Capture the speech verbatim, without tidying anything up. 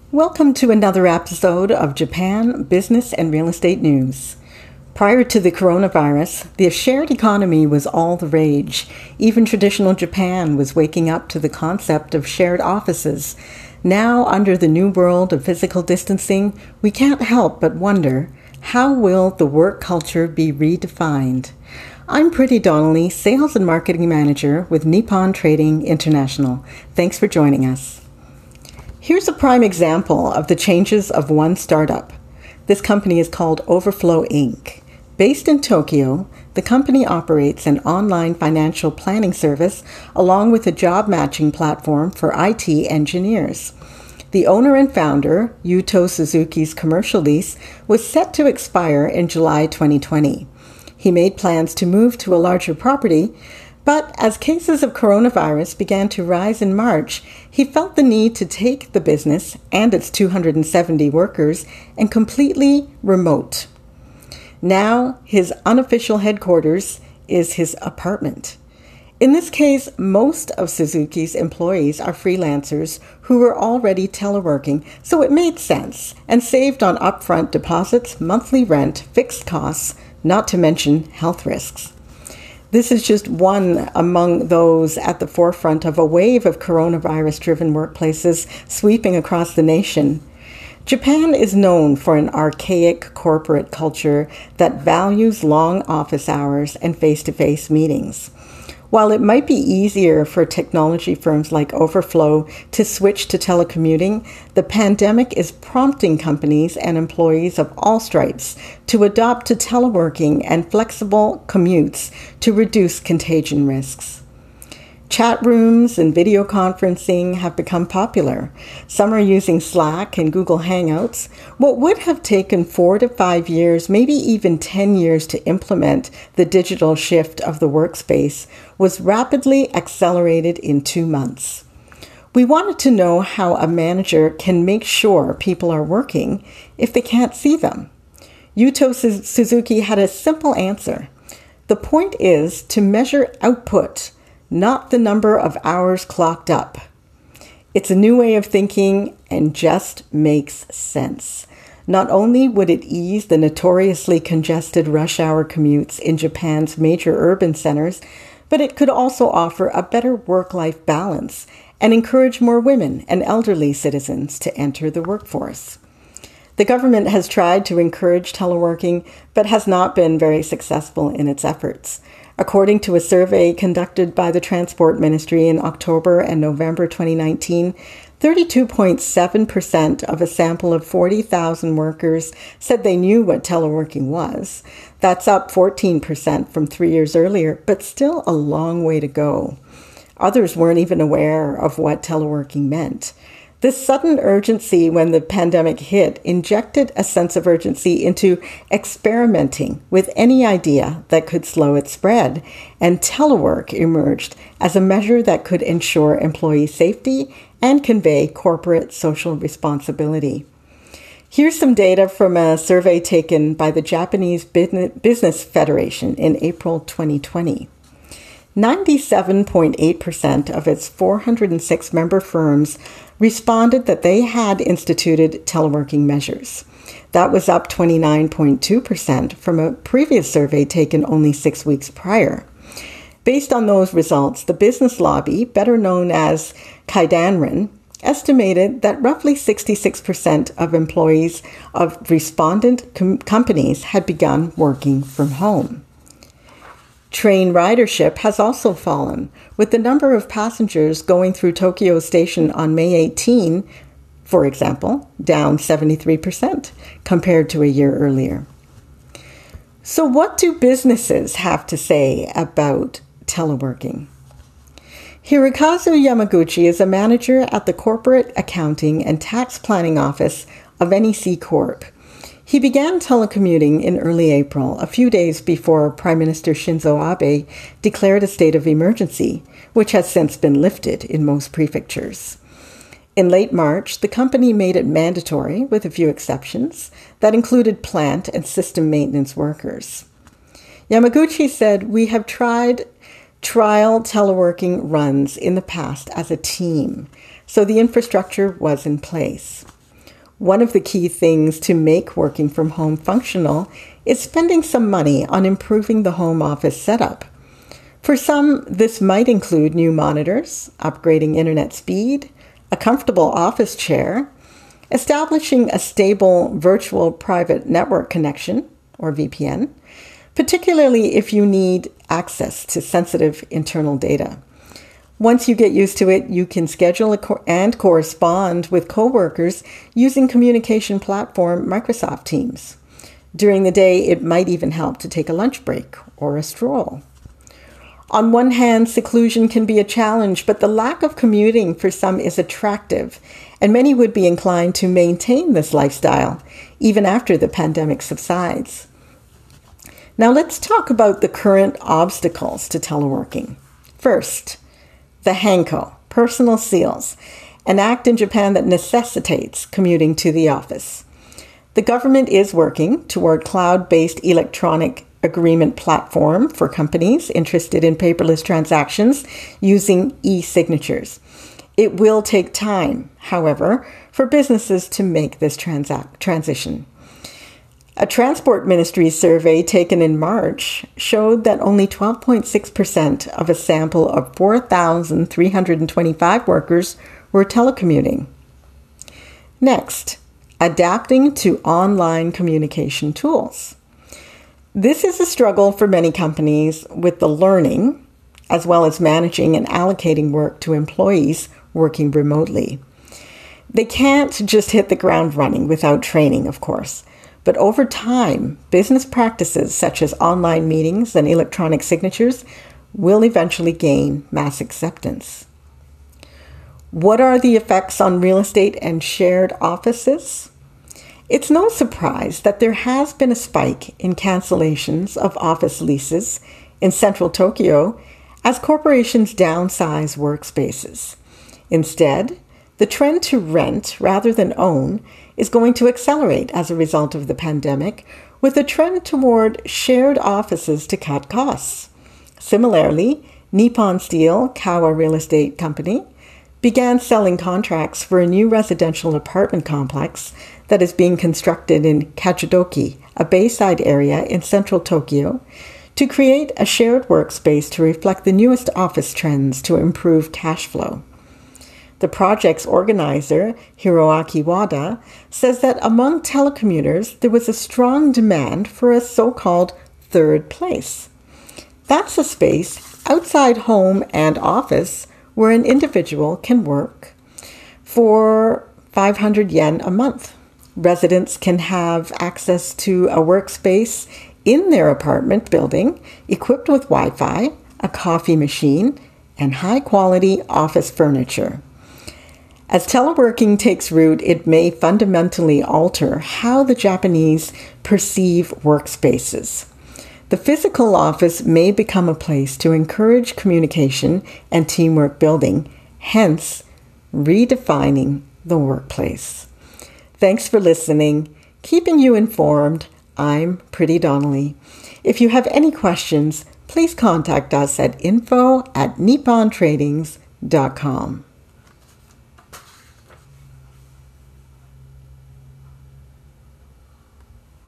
Welcome to another episode of Japan Business and Real Estate News. Prior to the coronavirus, the shared economy was all the rage. Even traditional Japan was waking up to the concept of shared offices. Now, under the new world of physical distancing, we can't help but wonder, how will the work culture be redefined? I'm Pretty Donnelly, Sales and Marketing Manager with Nippon Trading International. Thanks for joining us. Here's a prime example of the changes of one startup. This company is called Overflow Incorporated. Based in Tokyo, the company operates an online financial planning service along with a job matching platform for I T engineers. The owner and founder, Yuto Suzuki's commercial lease, was set to expire in July twenty twenty. He made plans to move to a larger property, but as cases of coronavirus began to rise in March, he felt the need to take the business and its two hundred seventy workers and completely remote. Now, his unofficial headquarters is his apartment. In this case, most of Suzuki's employees are freelancers who were already teleworking, so it made sense and saved on upfront deposits, monthly rent, fixed costs, not to mention health risks. This is just one among those at the forefront of a wave of coronavirus-driven workplaces sweeping across the nation. Japan is known for an archaic corporate culture that values long office hours and face-to-face meetings. While it might be easier for technology firms like Overflow to switch to telecommuting, the pandemic is prompting companies and employees of all stripes to adopt to teleworking and flexible commutes to reduce contagion risks. Chat rooms and video conferencing have become popular. Some are using Slack and Google Hangouts. What would have taken four to five years, maybe even ten years to implement the digital shift of the workspace was rapidly accelerated in two months. We wanted to know how a manager can make sure people are working if they can't see them. Yuto Suzuki had a simple answer. The point is to measure output, not the number of hours clocked up. It's a new way of thinking and just makes sense. Not only would it ease the notoriously congested rush hour commutes in Japan's major urban centers, but it could also offer a better work-life balance and encourage more women and elderly citizens to enter the workforce. The government has tried to encourage teleworking, but has not been very successful in its efforts. According to a survey conducted by the Transport Ministry in October and November twenty nineteen, thirty-two point seven percent of a sample of forty thousand workers said they knew what teleworking was. That's up fourteen percent from three years earlier, but still a long way to go. Others weren't even aware of what teleworking meant. This sudden urgency when the pandemic hit injected a sense of urgency into experimenting with any idea that could slow its spread, and telework emerged as a measure that could ensure employee safety and convey corporate social responsibility. Here's some data from a survey taken by the Japanese Business Federation in April twenty twenty. ninety-seven point eight percent of its four hundred six member firms responded that they had instituted teleworking measures. That was up twenty-nine point two percent from a previous survey taken only six weeks prior. Based on those results, the business lobby, better known as Kaidanren, estimated that roughly sixty-six percent of employees of respondent com- companies had begun working from home. Train ridership has also fallen, with the number of passengers going through Tokyo Station on May eighteenth, for example, down seventy-three percent compared to a year earlier. So what do businesses have to say about teleworking? Hirokazu Yamaguchi is a manager at the Corporate Accounting and Tax Planning Office of N E C Corp. He began telecommuting in early April, a few days before Prime Minister Shinzo Abe declared a state of emergency, which has since been lifted in most prefectures. In late March, the company made it mandatory, with a few exceptions, that included plant and system maintenance workers. Yamaguchi said, "We have tried trial teleworking runs in the past as a team, so the infrastructure was in place. One of the key things to make working from home functional is spending some money on improving the home office setup. For some, this might include new monitors, upgrading internet speed, a comfortable office chair, establishing a stable virtual private network connection, or V P N, particularly if you need access to sensitive internal data. Once you get used to it, you can schedule and correspond with coworkers using communication platform Microsoft Teams. During the day, it might even help to take a lunch break or a stroll. On one hand, seclusion can be a challenge, but the lack of commuting for some is attractive, and many would be inclined to maintain this lifestyle even after the pandemic subsides. Now let's talk about the current obstacles to teleworking. First, the Hanko, personal seals, an act in Japan that necessitates commuting to the office. The government is working toward cloud-based electronic agreement platform for companies interested in paperless transactions using e-signatures. It will take time, however, for businesses to make this transac- transition. A Transport Ministry survey taken in March showed that only twelve point six percent of a sample of four thousand three hundred twenty-five workers were telecommuting. Next, adapting to online communication tools. This is a struggle for many companies with the learning, as well as managing and allocating work to employees working remotely. They can't just hit the ground running without training, of course. But over time, business practices such as online meetings and electronic signatures will eventually gain mass acceptance. What are the effects on real estate and shared offices? It's no surprise that there has been a spike in cancellations of office leases in central Tokyo as corporations downsize workspaces. Instead, the trend to rent rather than own is going to accelerate as a result of the pandemic, with a trend toward shared offices to cut costs. Similarly, Nippon Steel, Kawa Real Estate Company, began selling contracts for a new residential apartment complex that is being constructed in Kachidoki, a bayside area in central Tokyo, to create a shared workspace to reflect the newest office trends to improve cash flow. The project's organizer, Hiroaki Wada, says that among telecommuters, there was a strong demand for a so-called third place. That's a space outside home and office where an individual can work for five hundred yen a month. Residents can have access to a workspace in their apartment building equipped with Wi-Fi, a coffee machine, and high-quality office furniture. As teleworking takes root, it may fundamentally alter how the Japanese perceive workspaces. The physical office may become a place to encourage communication and teamwork building, hence redefining the workplace. Thanks for listening. Keeping you informed, I'm Pretty Donnelly. If you have any questions, please contact us at info at nippon tradings dot com.